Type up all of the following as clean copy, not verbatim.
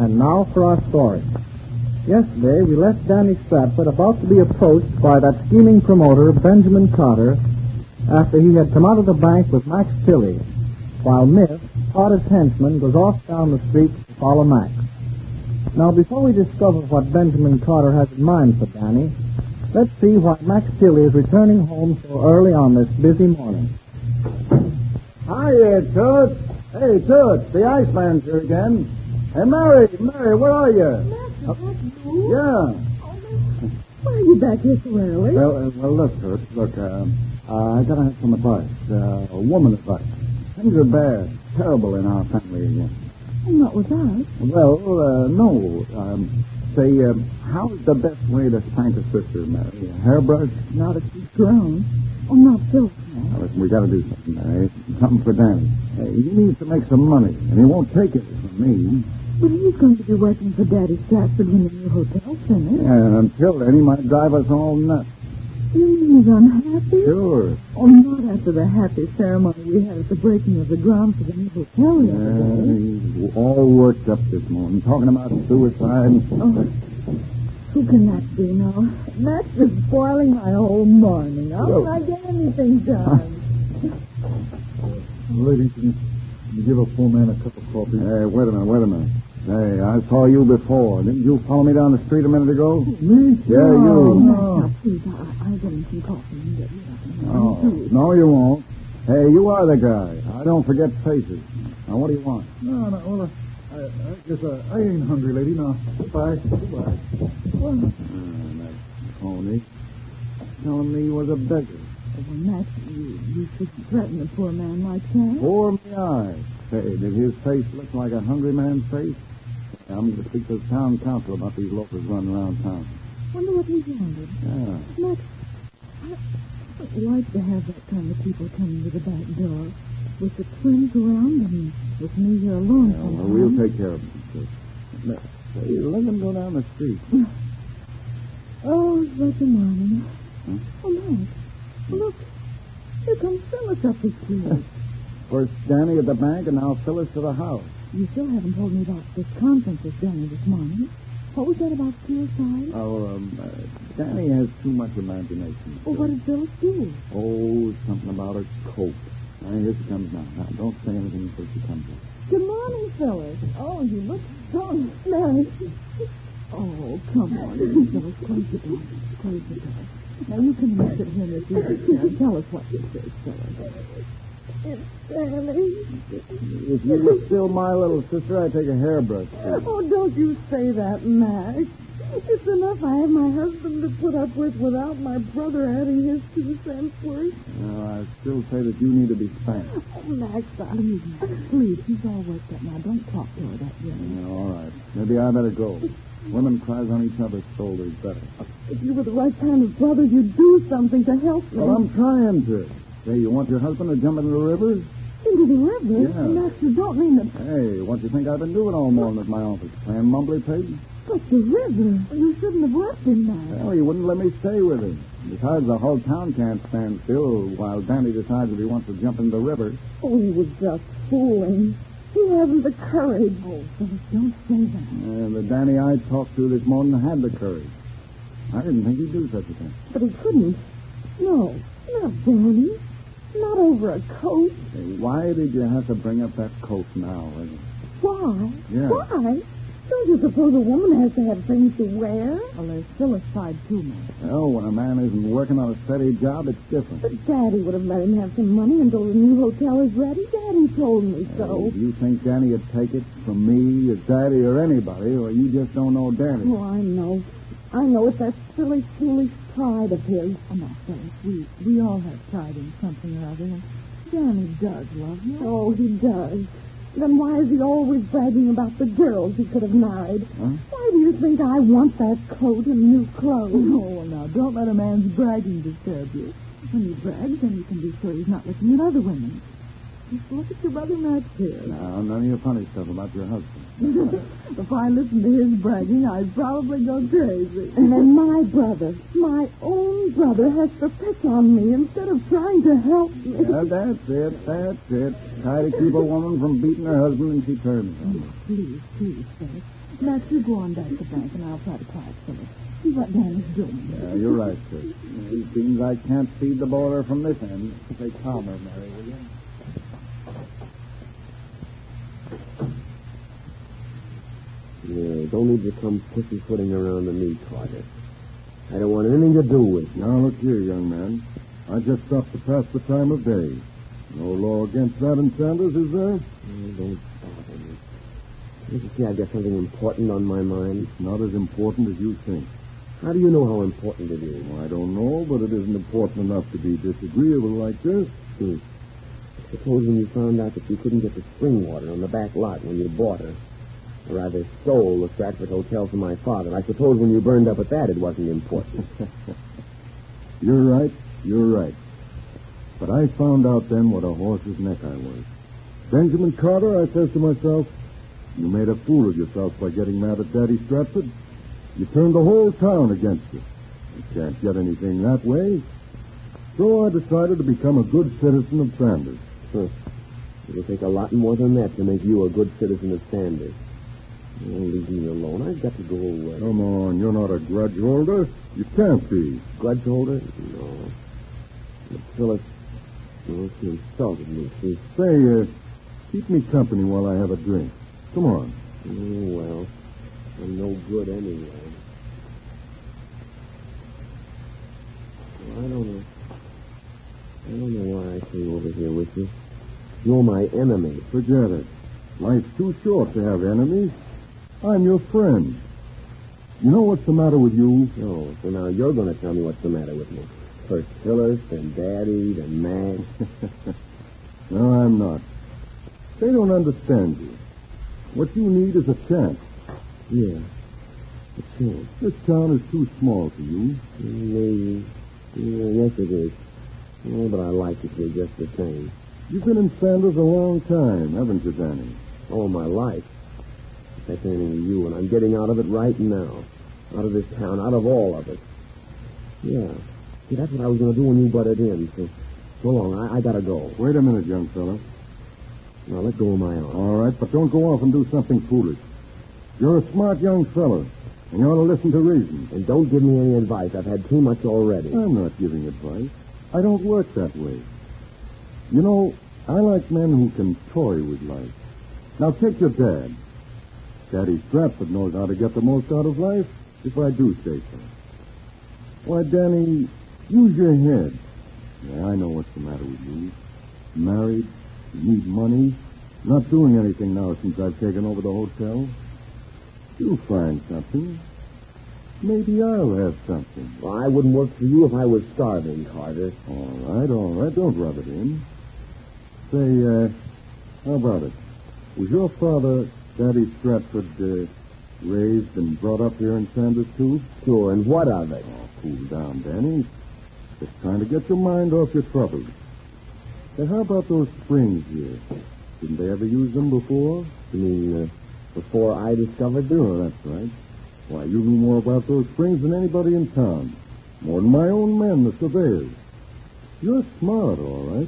And now for our story. Yesterday, we left Danny Stratford about to be approached by that scheming promoter, Benjamin Carter, after he had come out of the bank with Max Tilley, while Miff, Carter's henchman, goes off down the street to follow Max. Now, before we discover what Benjamin Carter has in mind for Danny, let's see why Max Tilley is returning home so early on this busy morning. Hiya, Toots. Hey, Toots, the Iceman's here again. Hey, Mary, where are you? Max, is that you? Yeah. Why are you back here so early? Well, look, Toots, I gotta have some advice. A woman advice. Things are bad, terrible in our family again. Not with us. Well, no. Say, how's the best way to spank a sister, Mary? A hairbrush? Not if she's grown. Oh, not Phil. Now, listen, we gotta do something, Mary. Something for Danny. He needs to make some money, and he won't take it from me. But he's going to be working for Daddy Stratford when the new hotel's finished. And until then, he might drive us all nuts. You mean he's unhappy? Sure. Oh, not after the happy ceremony we had at the breaking of the ground for the new hotel yesterday. He's all worked up this morning, talking about suicide. Oh, who can that be now? Max is spoiling my whole morning. How can I get anything done? Lady, can you give a poor man a cup of coffee? Hey, wait a minute. Hey, I saw you before. Didn't you follow me down the street a minute ago? Me? Yeah, you. No, please, I'll get him some coffee and get rid of him. Oh, no, you won't. Hey, you are the guy. I don't forget faces. Now, what do you want? No, well, I guess I ain't hungry, lady. Now, goodbye. Well, That phony. Telling me he was a beggar. Max, you shouldn't threaten a poor man like that. Poor me eyes. Hey, did his face look like a hungry man's face? I'm going to speak to the town council about these loafers running around town. Wonder what he's wanted. Yeah. Max, I'd like to have that kind of people coming to the back door with the twins around and with me here alone. Yeah, well, we'll take care of them. Hey, let them go down the street. Oh, such a morning. Huh? Oh, Max, look. Here comes Phyllis up the street. First Danny at the bank, and now Phyllis to the house. You still haven't told me about this conference with Danny this morning. What was that about suicide? Oh, Danny has too much imagination. Well, what did Phyllis do? Oh, something about her coat. Here she comes now. Now, don't say anything until she comes in. Good morning, Phyllis. Oh, you look so nice. Oh, come on, Phyllis. Close the door. Close the door. Now, you can sit here in this easy chair and tell us what this is, Phyllis. It's Danny. If you were still my little sister, I'd take a hairbrush. Oh, don't you say that, Max. It's enough I have my husband to put up with without my brother adding his 2 cents worth. I still say that you need to be spanked. Oh, Max, please, he's all worked up now. Don't talk to her that way. Yeah, all right. Maybe I better go. Women cries on each other's shoulders better. If you were the right kind of brother, you'd do something to help me. Well, I'm trying to. Say, you want your husband to jump into the river? Into the river? Yeah. Max, you don't mean that. Hey, what do you think I've been doing all morning at my office? Playing mumbly pig? But the river. You shouldn't have left him, Max. Well, he wouldn't let me stay with him. Besides, the whole town can't stand still while Danny decides if he wants to jump in the river. Oh, he was just fooling. He hasn't the courage. Oh, Phyllis, don't say that. The Danny I talked to this morning had the courage. I didn't think he'd do such a thing. But he couldn't. No, not Danny. Not over a coat. Hey, why did you have to bring up that coat now? Why? Yeah. Why? Don't you suppose a woman has to have things to wear? Well, there's still a side too, man. Well, when a man isn't working on a steady job, it's different. But Daddy would have let him have some money until the new hotel is ready. Daddy told me so. Do you think Danny would take it from me, or Daddy, or anybody, or you just don't know Danny? Oh, I know. I know it's that silly, foolish pride of his. Oh, no, Phyllis, we all have pride in something or other. Danny does love you. Oh, he does. Then why is he always bragging about the girls he could have married? Huh? Why do you think I want that coat and new clothes? Oh, well, now, don't let a man's bragging disturb you. When he brags, then you can be sure he's not looking at other women. Just look at your brother Max here. Now, none of your funny stuff about your husband. If I listened to his bragging, I'd probably go crazy. And then my brother, my own brother, has to pick on me instead of trying to help me. Well, that's it. Try to keep a woman from beating her husband and she turns on her. Please, Phyllis. Now, you go on back to the bank, and I'll try to quiet Phyllis. See what Dan is doing. Yeah, you're right, sir. It seems I can't feed the boiler from this end. Say calmer, Mary, will you? Yeah, don't need to come pussyfooting around to me, Carter. I don't want anything to do with you. Now, look here, young man. I just stopped to pass the time of day. No law against that in Sanders, is there? Don't bother me. Can't you see I've got something important on my mind? It's not as important as you think. How do you know how important it is? Well, I don't know, but it isn't important enough to be disagreeable like this. Suppose when you found out that you couldn't get the spring water on the back lot when you bought her, or rather stole the Stratford Hotel from my father, I suppose when you burned up at that it wasn't important. You're right. But I found out then what a horse's neck I was. Benjamin Carter, I says to myself, you made a fool of yourself by getting mad at Daddy Stratford. You turned the whole town against you. You can't get anything that way. So I decided to become a good citizen of Sanders. It'll take a lot more than that to make you a good citizen of Sanders. Oh, leave me alone. I've got to go away. Come on, you're not a grudge holder. You can't be. Grudge holder? No. But Phyllis, she insulted me. Say, keep me company while I have a drink. Come on. Oh, well, I'm no good anyway. Well, I don't know why I came over here with you. You're my enemy. Forget it. Life's too short to have enemies. I'm your friend. You know what's the matter with you? Oh, so now you're going to tell me what's the matter with me. First Phyllis, then Daddy, then Mag. No, I'm not. They don't understand you. What you need is a chance. Yeah, a chance. This town is too small for you. Maybe. Yeah, yes, it is. Oh, but I like it here just the same. You've been in Sanders a long time, haven't you, Danny? All my life. That's anything to you, and I'm getting out of it right now. Out of this town, out of all of it. Yeah. See, that's what I was going to do when you butted in. So long. I got to go. Wait a minute, young fella. Now, let go of my arm. All right, but don't go off and do something foolish. You're a smart young fella, and you ought to listen to reason. And don't give me any advice. I've had too much already. I'm not giving advice. I don't work that way. You know, I like men who can toy with life. Now, take your dad. Daddy Stratford knows how to get the most out of life, if I do say so. Why, Danny, use your head. Yeah, I know what's the matter with you. Married, you need money, not doing anything now since I've taken over the hotel. You'll find something. Maybe I'll have something. Well, I wouldn't work for you if I was starving, Carter. All right. Don't rub it in. Say, how about it? Was your father, Daddy Stratford, raised and brought up here in Sanders, too? Sure, and what of it? Oh, cool down, Danny. Just trying to get your mind off your troubles. Say, how about those springs here? Didn't they ever use them before? You mean, before I discovered them? Oh, that's right. Why, you knew more about those springs than anybody in town. More than my own men, the surveyors. You're smart, all right.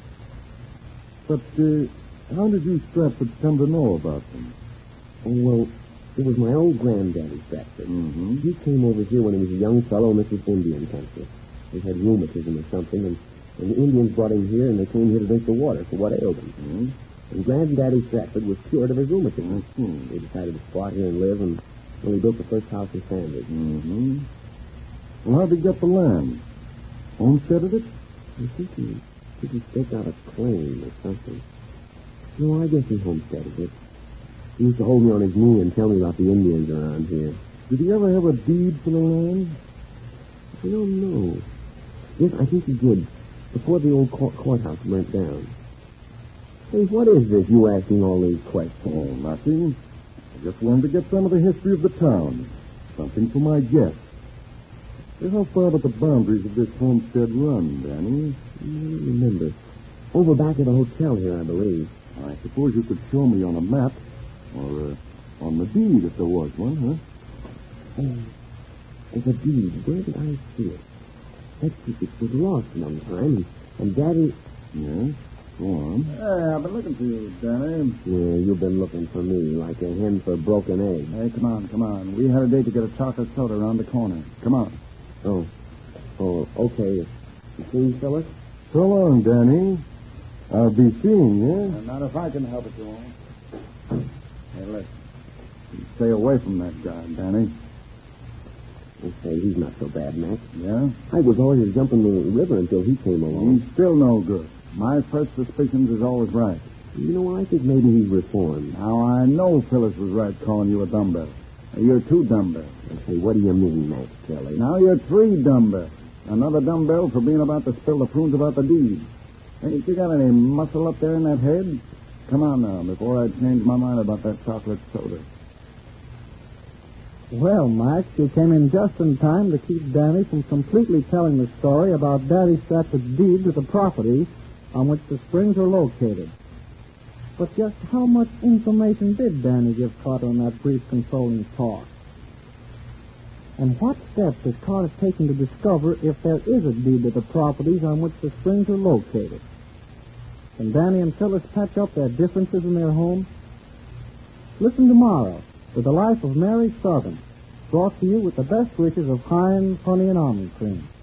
But, how did you Stratford come to know about them? Oh, well, it was my old granddaddy, Stratford. Mm-hmm. He came over here when he was a young fellow in this Indian country. He had rheumatism or something, and the Indians brought him here, and they came here to drink the water for what ailed him. Mm-hmm. And Granddaddy Stratford was cured of his rheumatism. Mm-hmm. He decided to squat here and live, and well, he built the first house in Sanders. Mm-hmm. Well, how'd he get the land? Homesteaded it? I think he staked out a claim or something. No, I guess he homesteaded it. He used to hold me on his knee and tell me about the Indians around here. Did he ever have a deed for the land? I don't know. Yes, I think he did. Before the old courthouse burnt down. Hey, what is this, you asking all these questions? Oh, nothing. I just wanted to get some of the history of the town. Something for my guests. Hey, how far do the boundaries of this homestead run, Danny? I don't remember. Over back at the hotel here, I believe. I suppose you could show me on a map. Or On the deed, if there was one, huh? Oh, there's a deed. Where did I see it? Let's see, it was lost one time, and Daddy... Yes, go on. Hey, I've been looking for you, Danny. Yeah, you've been looking for me like a hen for a broken egg. Hey, come on. We had a date to get a chocolate soda around the corner. Come on. Oh, okay. You seen Phyllis? So long, Danny. I'll be seeing you. Not if I can help it, you won't. Hey, listen. You stay away from that guy, Danny. I say, he's not so bad, Mac. Yeah? I was always jumping the river until he came along. He's still no good. My first suspicions is always right. You know, I think maybe he's reformed. Now, I know Phyllis was right calling you a dumbbell. You're 2 dumbbells. I say, what do you mean, Mac Kelly? Now you're 3 dumbbells. Another dumbbell for being about to spill the prunes about the deed. Ain't you got any muscle up there in that head? Come on now, before I change my mind about that chocolate soda. Well, Max, you came in just in time to keep Danny from completely telling the story about Daddy Stratford's deed to the property on which the springs are located. But just how much information did Danny give Carter in that brief consoling talk? And what steps is Carter taking to discover if there is a deed to the properties on which the springs are located? Can Danny and Phyllis patch up their differences in their home? Listen tomorrow to The Life of Mary Southern, brought to you with the best wishes of Heinz Honey and Almond Cream.